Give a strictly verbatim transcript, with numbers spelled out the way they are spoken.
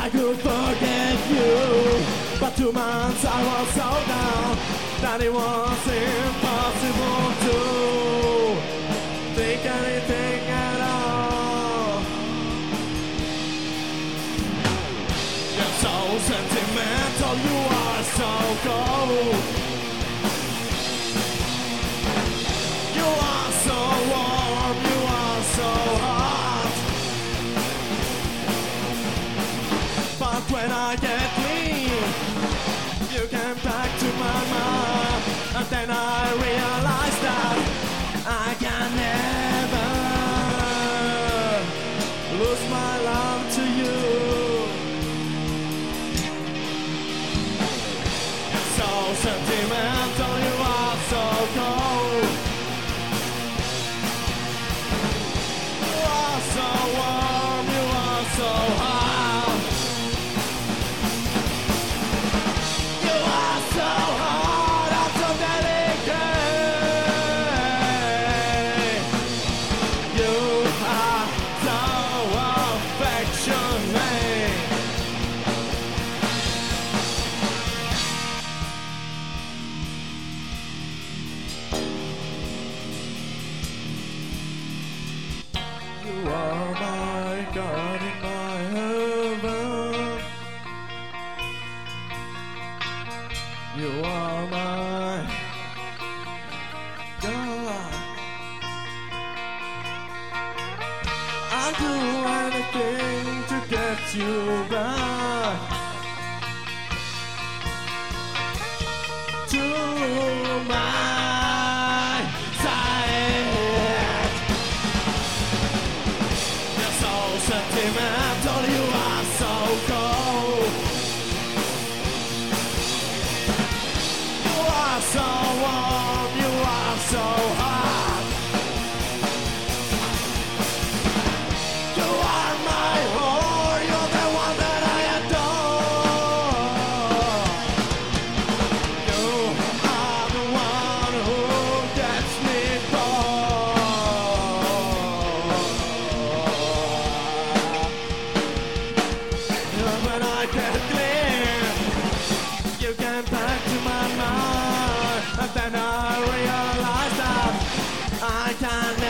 I could forget you, but two months I was so down that it was impossible to think anything at all. You're so sentimental, you are so cold. You are so warm, you are so hot. But when I get clean, you came back to my mind, and then I realized that I can never lose my love to you. You're so sentimental, you are so cold. You are so warm, you are so hot. You are so hard, I'm so delicate. You are so affectionate. You are my God in my heaven. You are my God. I'll do anything to get you back to my side. You're so sentimental, you are so cold. You are so warm, you are so hot. You are my whore, you're the one that I adore. You are the one who gets me bored. When I get clear, you came back to my mind, and then I realized that I can